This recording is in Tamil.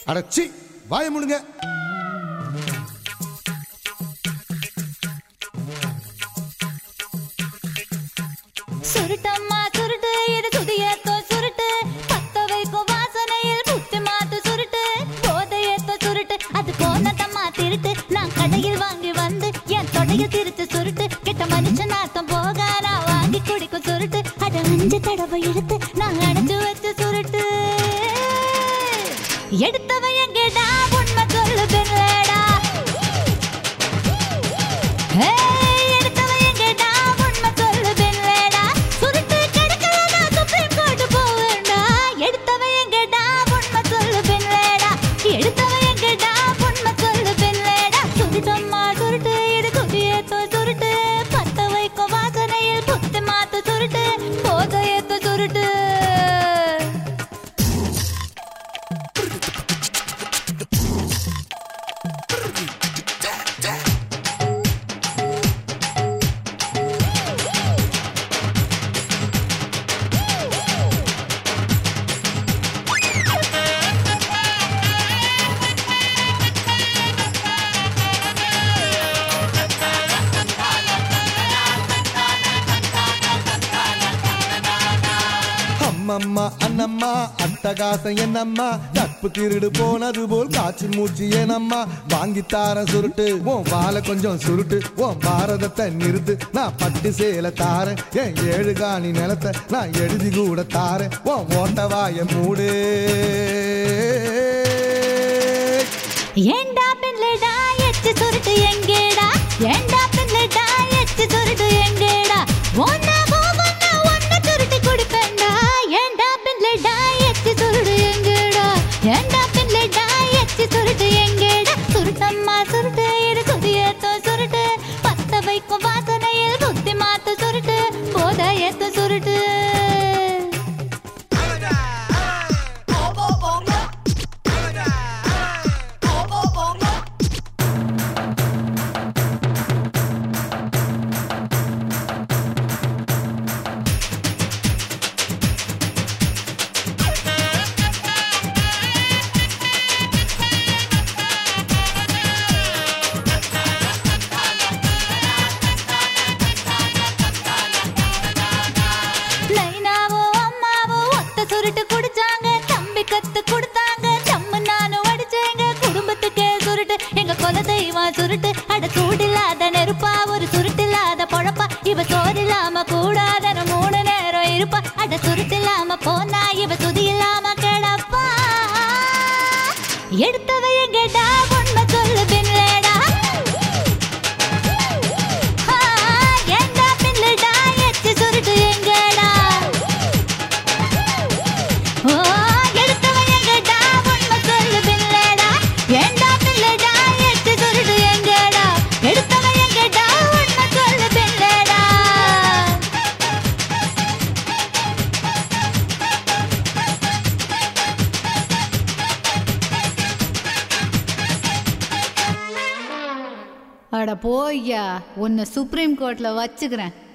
அடச்சி வாய முடுங்க. சுருட்டம்மா சுருட்டு இது சுதியத்தோ சுருட்டு பத்த வைக்கும் வாசனையில் புத்தி மாத்து சுருட்டு போதையத்தோ சுருட்டு அது போனதம்மா திருட்டு நான் கடையில் வாங்கி வந்து என் தொடையில் திருத்து சுருட்டு கிட்ட மனுஷன் நாத்தம் போக நான் வாங்கி குடிக்கும் சுருட்டு அட 5 தடவை எடுத்து நான் அடைச்சு வச்ச சுருட்டு எடுத்தவ எங்கடா உண்மை சொல்லு பின்னடா அம்மம்மா அண்ணம்மா அட்டகாசம் என்னம்மா நட்பு திருடு போனது போல் காய்ச்சி மூச்சு ஏனம்மா வாங்கித்தார சுருட்டு உன் வாழை கொஞ்சம் சுருட்டு உன் பாரதத்தை நிறுத்து நான் பட்டு சேல தாரேன் என் 7 காணி நிலத்தை நான் எழுதி கூட தாரேன் உன் ஓட்ட வாய மூடு ஏண்டா பின்னடா எச்சு சுருட்டு எங்கேடா ஏண்டா பின்னடா எச்சு சுருட்டு எங்கேடா ஒன்னா சுருட்டு குடிப்பேன்டா ஏண்டா பின்னடா எச்சு சுருட்டு எங்கேடா ஏண்டா பின்னடா எச்சு சுருட்டு எங்கேடா சுருட்டம்மா சுருட்டு இது சுதியத்தோ சுருட்டு பத்த வைக்கும் வாசனையில் புத்தி மாத்து சுருட்டு போதையத்தோ சுருட்டு சுருட்டு குடிச்சாங்க தம்பி கத்து கொடுத்தாங்க தம்மு நானும் அடிச்சேங்க குடும்பத்துக்கே சுருட்டு எங்க கொல தெய்வம் சுருட்டு அட சூடில்லாத நெருப்பா ஒரு சுருட்டில்லாத பொழப்பா இவ சோறில்லாம கூடாத 3 நேரம் இருப்பா அட சுருட்டில்லாம போனா இவ சுதி இல்லாம கிடப்பா எடுத்தவ எங்கடா உண்மை சொல்லு பின்னடா ஏண்டா பின்னடா எச்சு சுருட்டு எங்கடா அட போய்யா உன்னை சுப்ரீம் கோர்ட்ல வச்சுக்கிறேன்.